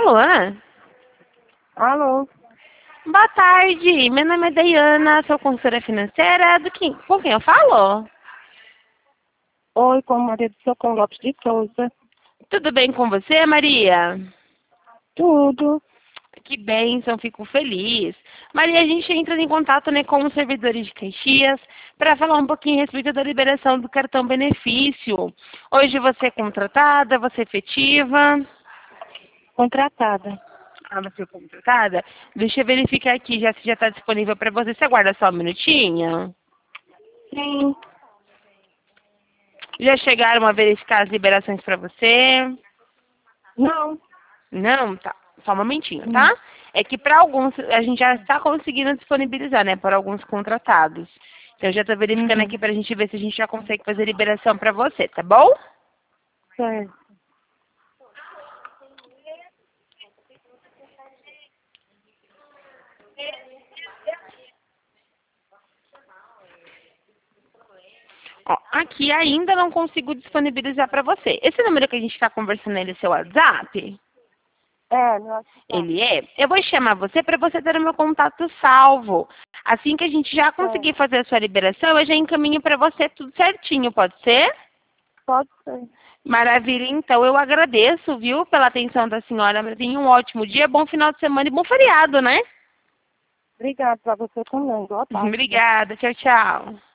Alô? Alô? Boa tarde, meu nome é Dayana, sou consultora financeira com quem eu falo? Oi, com Maria do Socorro Lopes de Souza. Tudo bem com você, Maria? Tudo. Que bênção, fico feliz. Maria, a gente entra em contato, né, com os servidores de Caxias para falar um pouquinho a respeito da liberação do cartão benefício. Hoje você é contratada, você é efetiva? Contratada. Ah, você é contratada? Deixa eu verificar aqui se já está disponível para você. Você aguarda só um minutinho? Sim. Já chegaram a verificar as liberações para você? Não. Não? Tá. Só um momentinho, Hum. tá? É que para alguns a gente já está conseguindo disponibilizar, né? Para alguns contratados. Então eu já estou verificando Uhum. aqui para a gente ver se a gente já consegue fazer liberação para você, tá bom? Certo. Ó, aqui ainda não consigo disponibilizar para você. Esse número que a gente está conversando, ele é seu WhatsApp? É, meu WhatsApp. Ele é? Eu vou chamar você para você ter o meu contato salvo. Assim que a gente já Certo. conseguir fazer a sua liberação, eu já encaminho para você tudo certinho, pode ser? Pode ser. Maravilha, então eu agradeço, viu, pela atenção da senhora. Tenha um ótimo dia, bom final de semana e bom feriado, né? Obrigada para você também. Boa tarde. Obrigada, tchau, tchau.